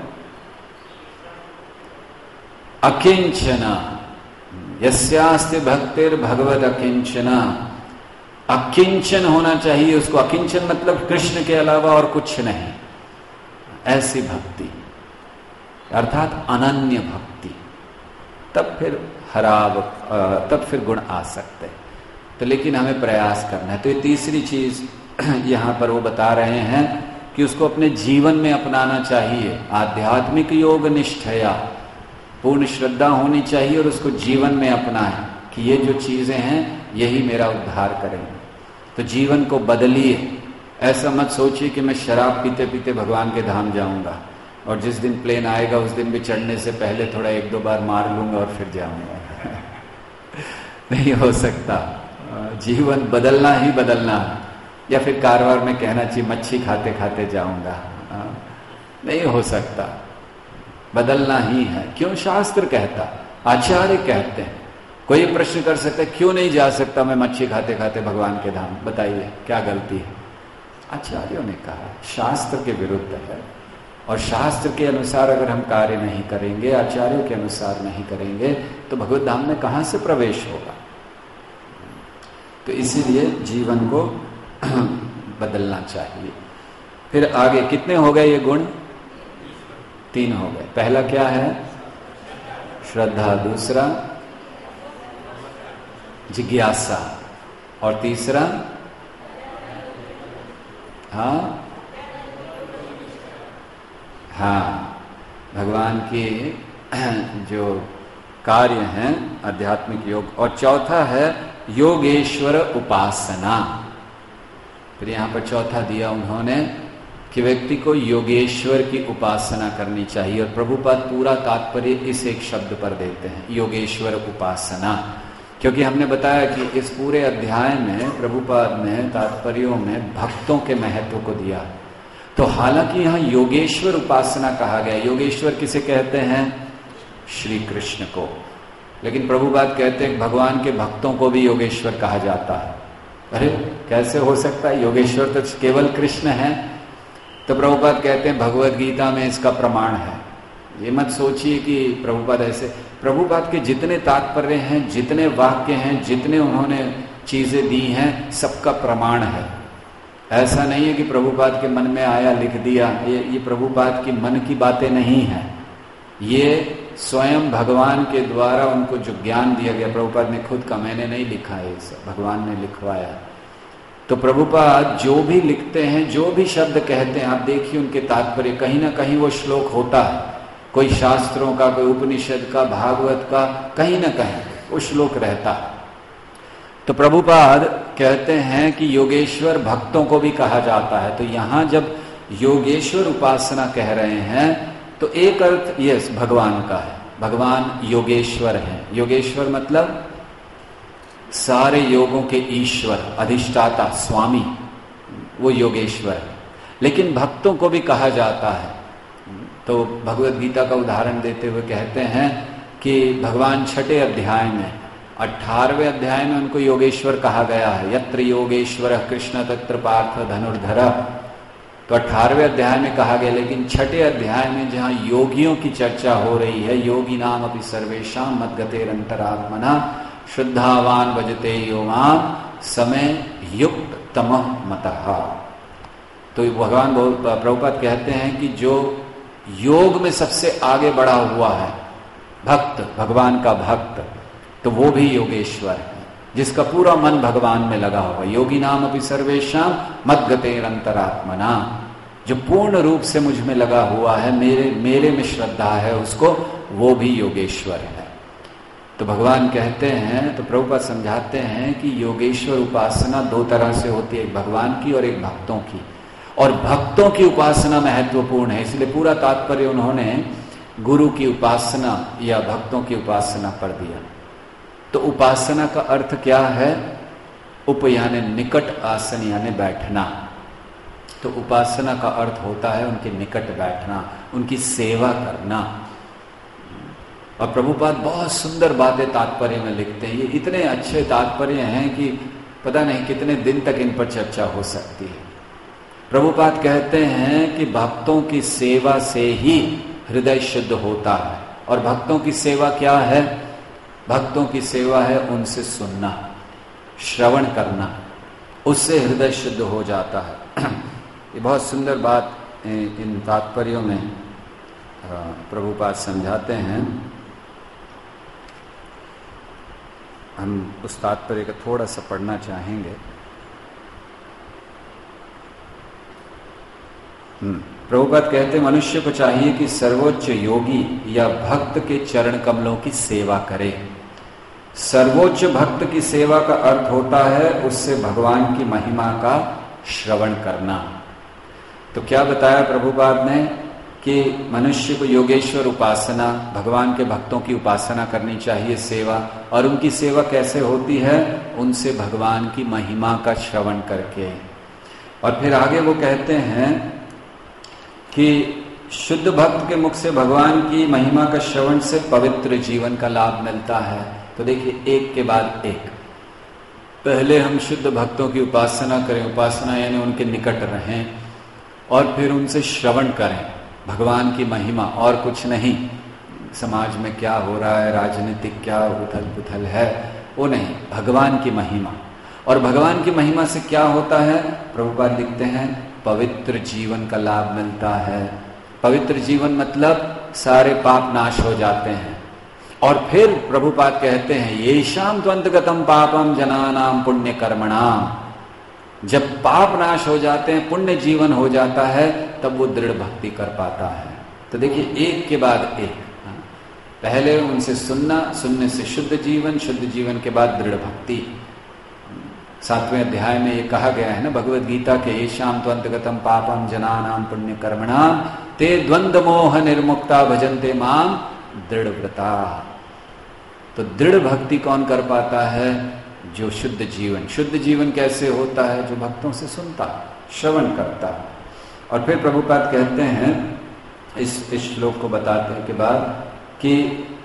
अकिंचना यस्यास्ति भक्तिर् भगवद अकिंचना। अकिंचन होना चाहिए उसको। अकिंचन मतलब कृष्ण के अलावा और कुछ नहीं, ऐसी भक्ति अर्थात अनन्य भक्ति। तब फिर हराव तब फिर गुण आ सकते। तो लेकिन हमें प्रयास करना है। तो ये तीसरी चीज यहां पर वो बता रहे हैं कि उसको अपने जीवन में अपनाना चाहिए। आध्यात्मिक योग निष्ठया, पूर्ण श्रद्धा होनी चाहिए और उसको जीवन में अपनाएं कि ये जो चीजें हैं यही मेरा उद्धार करेंगे। तो जीवन को बदलिए। ऐसा मत सोचिए कि मैं शराब पीते पीते भगवान के धाम जाऊंगा और जिस दिन प्लेन आएगा उस दिन भी चढ़ने से पहले थोड़ा एक दो बार मार लूंगा और फिर जाऊंगा। नहीं हो सकता। जीवन बदलना ही बदलना। या फिर कारवार में कहना चाहिए मच्छी खाते खाते जाऊंगा, नहीं हो सकता। बदलना ही है। क्यों? शास्त्र कहता, आचार्य कहते हैं। कोई प्रश्न कर सकता है क्यों नहीं जा सकता मैं मच्छी खाते खाते भगवान के धाम? बताइए क्या गलती है? आचार्यों ने कहा, शास्त्र के विरुद्ध है। और शास्त्र के अनुसार अगर हम कार्य नहीं करेंगे, आचार्यों के अनुसार नहीं करेंगे, तो भगवत धाम में कहां से प्रवेश होगा? तो इसीलिए जीवन को बदलना चाहिए। फिर आगे कितने हो गए ये गुण? तीन हो गए। पहला क्या है? श्रद्धा। दूसरा जिज्ञासा। और तीसरा हाँ हाँ भगवान के जो कार्य हैं आध्यात्मिक योग। और चौथा है योगेश्वर उपासना। फिर यहां पर चौथा दिया उन्होंने कि व्यक्ति को योगेश्वर की उपासना करनी चाहिए। और प्रभुपाद पूरा तात्पर्य इस एक शब्द पर देते हैं, योगेश्वर उपासना। क्योंकि हमने बताया कि इस पूरे अध्याय में प्रभुपाद ने तात्पर्यों में भक्तों के महत्व को दिया। तो हालांकि यहाँ योगेश्वर उपासना कहा गया। योगेश्वर किसे कहते हैं? श्री कृष्ण को। लेकिन प्रभुपाद कहते हैं भगवान के भक्तों को भी योगेश्वर कहा जाता है। अरे कैसे हो सकता है? योगेश्वर तो केवल कृष्ण है। तो प्रभुपाद कहते हैं भगवद गीता में इसका प्रमाण है। ये मत सोचिए कि प्रभुपाद ऐसे, प्रभुपाद के जितने तात्पर्य हैं, जितने वाक्य हैं, जितने उन्होंने चीजें दी हैं, सबका प्रमाण है। ऐसा नहीं है कि प्रभुपाद के मन में आया लिख दिया। ये ये प्रभुपाद की मन की बातें नहीं है। ये स्वयं भगवान के द्वारा उनको जो ज्ञान दिया गया, प्रभुपाद ने खुद का, मैंने नहीं लिखा है, सब भगवान ने लिखवाया। तो प्रभुपाद जो भी लिखते हैं, जो भी शब्द कहते हैं, आप देखिए उनके तात्पर्य, कहीं ना कहीं वो श्लोक होता है, कोई शास्त्रों का, कोई उपनिषद का, भागवत का, कहीं ना कहीं वो श्लोक रहता है। तो प्रभुपाद कहते हैं कि योगेश्वर भक्तों को भी कहा जाता है। तो यहां जब योगेश्वर उपासना कह रहे हैं तो एक अर्थ यस भगवान का है, भगवान योगेश्वर है। योगेश्वर मतलब सारे योगों के ईश्वर, अधिष्ठाता, स्वामी, वो योगेश्वर है। लेकिन भक्तों को भी कहा जाता है। तो भगवत गीता का उदाहरण देते हुए कहते हैं कि भगवान छठे अध्याय में, अठारहवें अध्याय में उनको योगेश्वर कहा गया है। यत्र योगेश्वर कृष्ण तत्र पार्थ धनुर्धर, तो अठारहवें अध्याय में कहा गया। लेकिन छठे अध्याय में जहां योगियों की चर्चा हो रही है, योगी नाम अपि सर्वेषां मद्गतेरंतरात्मना शुद्धावान भजते यो मां समय युक्त तमः मतः। तो भगवान प्रभुपाद कहते हैं कि जो योग में सबसे आगे बढ़ा हुआ है भक्त, भगवान का भक्त, तो वो भी योगेश्वर है, जिसका पूरा मन भगवान में लगा हुआ। योगी नाम अपि सर्वेषां मद्गतेरंतरात्मना, जो पूर्ण रूप से मुझ में लगा हुआ है, मेरे मेरे में श्रद्धा है उसको, वो भी योगेश्वर है। तो भगवान कहते हैं, तो प्रभुपाद समझाते हैं कि योगेश्वर उपासना दो तरह से होती है, एक भगवान की और एक भक्तों की। और भक्तों की उपासना महत्वपूर्ण है, इसलिए पूरा तात्पर्य उन्होंने गुरु की उपासना या भक्तों की उपासना पर दिया। तो उपासना का अर्थ क्या है? उप यानी निकट, आसन यानी बैठना। तो उपासना का अर्थ होता है उनके निकट बैठना, उनकी सेवा करना। और प्रभुपाद बहुत सुंदर बातें तात्पर्य में लिखते हैं। ये इतने अच्छे तात्पर्य हैं कि पता नहीं कितने दिन तक इन पर चर्चा हो सकती है। प्रभुपाद कहते हैं कि भक्तों की सेवा से ही हृदय शुद्ध होता है। और भक्तों की सेवा क्या है? भक्तों की सेवा है उनसे सुनना, श्रवण करना, उससे हृदय शुद्ध हो जाता है। ये बहुत सुंदर बात इन तात्पर्यों में प्रभुपाद समझाते हैं। हम उस तात्पर्य का थोड़ा सा पढ़ना चाहेंगे। प्रभुपाद कहते हैं, मनुष्य को चाहिए कि सर्वोच्च योगी या भक्त के चरण कमलों की सेवा करे। सर्वोच्च भक्त की सेवा का अर्थ होता है उससे भगवान की महिमा का श्रवण करना। तो क्या बताया प्रभुपाद ने कि मनुष्य को योगेश्वर उपासना, भगवान के भक्तों की उपासना करनी चाहिए, सेवा। और उनकी सेवा कैसे होती है? उनसे भगवान की महिमा का श्रवण करके। और फिर आगे वो कहते हैं कि शुद्ध भक्त के मुख से भगवान की महिमा का श्रवण से पवित्र जीवन का लाभ मिलता है। तो देखिए, एक के बाद एक, पहले हम शुद्ध भक्तों की उपासना करें, उपासना यानी उनके निकट रहें, और फिर उनसे श्रवण करें भगवान की महिमा, और कुछ नहीं। समाज में क्या हो रहा है, राजनीतिक क्या उथल पुथल है, वो नहीं, भगवान की महिमा। और भगवान की महिमा से क्या होता है? प्रभुपाद लिखते हैं, पवित्र जीवन का लाभ मिलता है। पवित्र जीवन मतलब सारे पाप नाश हो जाते हैं। और फिर प्रभुपाद कहते हैं, येषां त्वन्तगतं पापम जनानां पुण्य कर्मणाम। जब पाप नाश हो जाते हैं, पुण्य जीवन हो जाता है, तब वो दृढ़ भक्ति कर पाता है। तो देखिए, एक के बाद एक, पहले उनसे सुनना, सुनने से शुद्ध जीवन, शुद्ध जीवन के बाद दृढ़ भक्ति। सातवें अध्याय में ये कहा गया है ना भगवत गीता के, येषां त्वन्तगतं पापम जनानां पुण्य कर्मणाम ते द्वंद्व मोह निर्मुक्ता भजन्ते माम दृढ़ व्रता। तो दृढ़ भक्ति कौन कर पाता है? जो शुद्ध जीवन। शुद्ध जीवन कैसे होता है? जो भक्तों से सुनता, श्रवण करता। और फिर प्रभुपाद कहते हैं, इस इस श्लोक को बताते के बाद, कि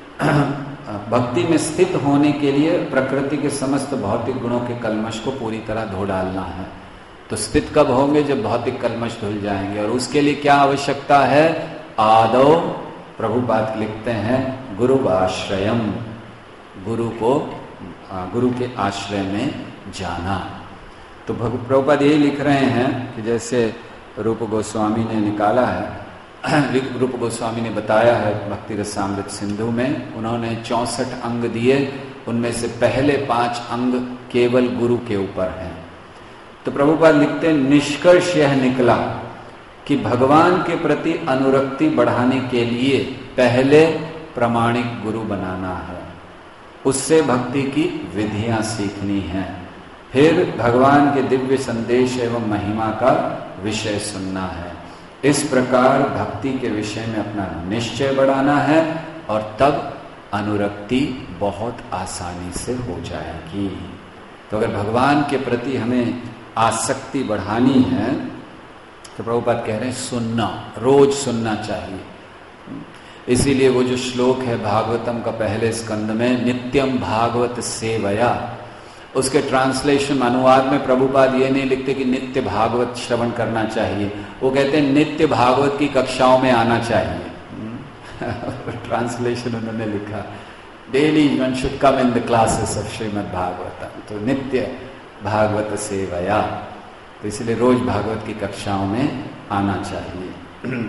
भक्ति में स्थित होने के लिए प्रकृति के समस्त भौतिक गुणों के कलमश को पूरी तरह धो डालना है। तो स्थित कब होंगे? जब भौतिक कलमश धुल जाएंगे। और उसके लिए क्या आवश्यकता है? आदौ, प्रभुपाद लिखते हैं, गुरु आश्रयम, गुरु को, गुरु के आश्रय में जाना। तो प्रभुपाद यही लिख रहे हैं कि जैसे रूप गोस्वामी ने निकाला है रूप गोस्वामी ने बताया है भक्ति रसामृत सिंधु में, उन्होंने चौसठ अंग दिए, उनमें से पहले पांच अंग केवल गुरु के ऊपर हैं। तो प्रभुपाद लिखते हैं, निष्कर्ष यह निकला कि भगवान के प्रति अनुरक्ति बढ़ाने के लिए पहले प्रामाणिक गुरु बनाना है, उससे भक्ति की विधियां सीखनी हैं, फिर भगवान के दिव्य संदेश एवं महिमा का विषय सुनना है। इस प्रकार भक्ति के विषय में अपना निश्चय बढ़ाना है और तब अनुरक्ति बहुत आसानी से हो जाएगी। तो अगर भगवान के प्रति हमें आसक्ति बढ़ानी है तो प्रभुपाद कह रहे हैं सुनना, रोज सुनना चाहिए। इसीलिए वो जो श्लोक है भागवतम का पहले स्कंद में, नित्यम भागवत सेवया, उसके ट्रांसलेशन अनुवाद में प्रभुपाद ये नहीं लिखते कि नित्य भागवत श्रवण करना चाहिए, वो कहते हैं नित्य भागवत की कक्षाओं में आना चाहिए। ट्रांसलेशन उन्होंने लिखा, daily one should come in the classes of Shrimad Bhagavatam, तो नित्य भागवत सेवया, तो इसलिए रोज भागवत की कक्षाओं में आना चाहिए।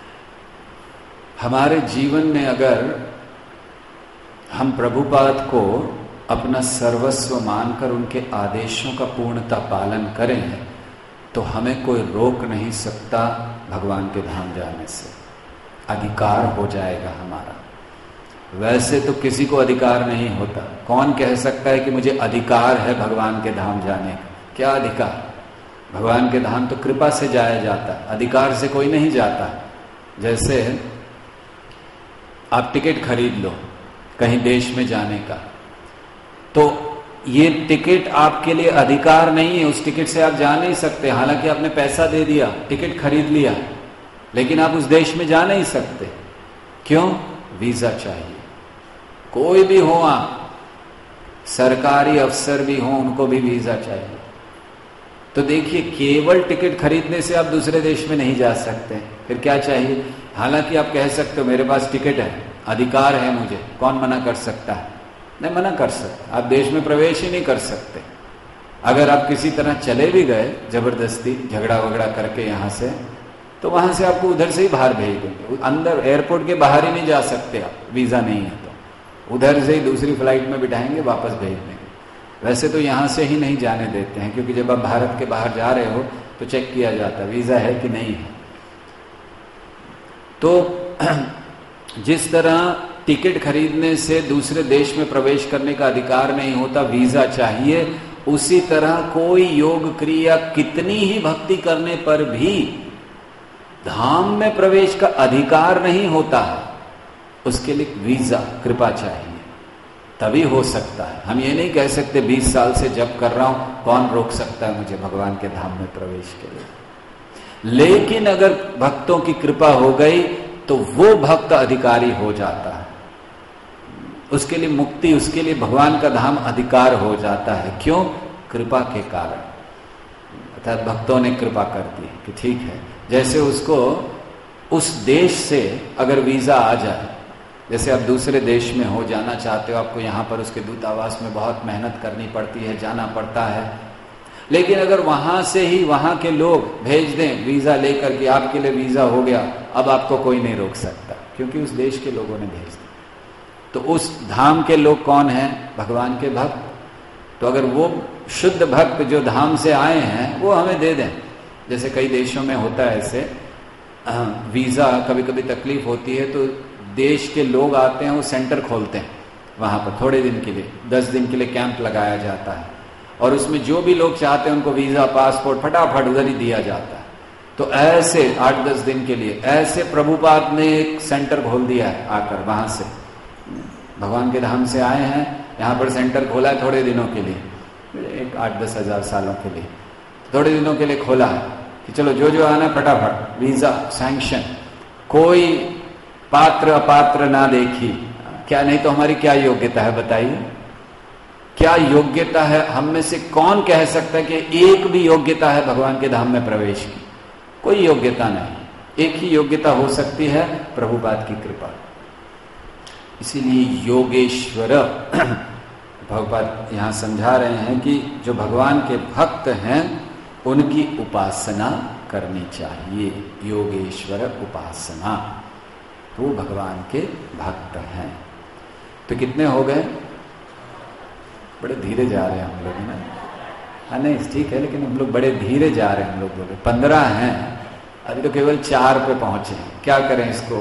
हमारे जीवन में अगर हम प्रभुपाद को अपना सर्वस्व मानकर उनके आदेशों का पूर्णतः पालन करें तो हमें कोई रोक नहीं सकता भगवान के धाम जाने से, अधिकार हो जाएगा हमारा। वैसे तो किसी को अधिकार नहीं होता, कौन कह सकता है कि मुझे अधिकार है भगवान के धाम जाने का? क्या अधिकार? भगवान के धाम तो कृपा से जाया जाता, अधिकार से कोई नहीं जाता। जैसे आप टिकट खरीद लो कहीं देश में जाने का, तो ये टिकट आपके लिए अधिकार नहीं है, उस टिकट से आप जा नहीं सकते। हालांकि आपने पैसा दे दिया, टिकट खरीद लिया, लेकिन आप उस देश में जा नहीं सकते। क्यों? वीजा चाहिए। कोई भी हो, आप सरकारी अफसर भी हो, उनको भी वीजा चाहिए। तो देखिए, केवल टिकट खरीदने से आप दूसरे देश में नहीं जा सकते, फिर क्या चाहिए? हालांकि आप कह सकते हो मेरे पास टिकट है, अधिकार है मुझे, कौन मना कर सकता है? नहीं मना कर सकता, आप देश में प्रवेश ही नहीं कर सकते। अगर आप किसी तरह चले भी गए जबरदस्ती झगड़ा वगड़ा करके यहाँ से, तो वहां से आपको उधर से ही बाहर भेज देंगे, अंदर एयरपोर्ट के बाहर ही नहीं जा सकते आप, वीजा नहीं है तो उधर से ही दूसरी फ्लाइट में बिठाएंगे, वापस भेज देंगे। वैसे तो यहाँ से ही नहीं जाने देते हैं, क्योंकि जब आप भारत के बाहर जा रहे हो तो चेक किया जाता है वीजा है कि नहीं है। तो जिस तरह टिकट खरीदने से दूसरे देश में प्रवेश करने का अधिकार नहीं होता, वीजा चाहिए, उसी तरह कोई योग क्रिया कितनी ही भक्ति करने पर भी धाम में प्रवेश का अधिकार नहीं होता है, उसके लिए वीजा, कृपा चाहिए, तभी हो सकता है। हम ये नहीं कह सकते बीस साल से जप कर रहा हूं, कौन रोक सकता है मुझे भगवान के धाम में प्रवेश के लिए। लेकिन अगर भक्तों की कृपा हो गई तो वो भक्त अधिकारी हो जाता है, उसके लिए मुक्ति, उसके लिए भगवान का धाम अधिकार हो जाता है। क्यों? कृपा के कारण, अर्थात भक्तों ने कृपा कर दी कि ठीक है। जैसे उसको उस देश से अगर वीजा आ जाए, जैसे आप दूसरे देश में हो, जाना चाहते हो, आपको यहाँ पर उसके दूतावास में बहुत मेहनत करनी पड़ती है, जाना पड़ता है, लेकिन अगर वहां से ही वहां के लोग भेज दें वीजा लेकर कि आपके लिए वीजा हो गया, अब आपको कोई नहीं रोक सकता, क्योंकि उस देश के लोगों ने भेज दिया। तो उस धाम के लोग कौन हैं? भगवान के भक्त। तो अगर वो शुद्ध भक्त जो धाम से आए हैं वो हमें दे दें, जैसे कई देशों में होता है ऐसे, वीजा कभी कभी तकलीफ होती है तो देश के लोग आते हैं, वो सेंटर खोलते हैं वहां पर थोड़े दिन के लिए, दस दिन के लिए कैंप लगाया जाता है, और उसमें जो भी लोग चाहते हैं उनको वीजा पासपोर्ट फटाफट उधर ही दिया जाता है। तो ऐसे आठ दस दिन के लिए ऐसे प्रभुपाद ने एक सेंटर खोल दिया है, आकर वहां से भगवान के धाम से आए हैं, यहाँ पर सेंटर खोला है थोड़े दिनों के लिए, एक आठ दस हजार सालों के लिए, थोड़े दिनों के लिए खोला है कि चलो जो जो आना फटाफट वीजा सैंक्शन, कोई पात्र अपात्र ना देखी। क्या नहीं तो हमारी क्या योग्यता है बताइए? क्या योग्यता है? हम में से कौन कह सकता है कि एक भी योग्यता है भगवान के धाम में प्रवेश की? कोई योग्यता नहीं। एक ही योग्यता हो सकती है, प्रभुपाद की कृपा। इसीलिए योगेश्वर भगवान यहां समझा रहे हैं कि जो भगवान के भक्त हैं उनकी उपासना करनी चाहिए, योगेश्वर उपासना। तो वो भगवान के भक्त हैं। तो कितने हो गए? बड़े धीरे जा रहे हैं हम लोग, है ना? हाँ नहीं ठीक है, लेकिन हम लोग बड़े धीरे जा रहे हैं। हम लोग बोले पंद्रह हैं, अभी तो केवल चार पे पहुंचे हैं। क्या करें इसको?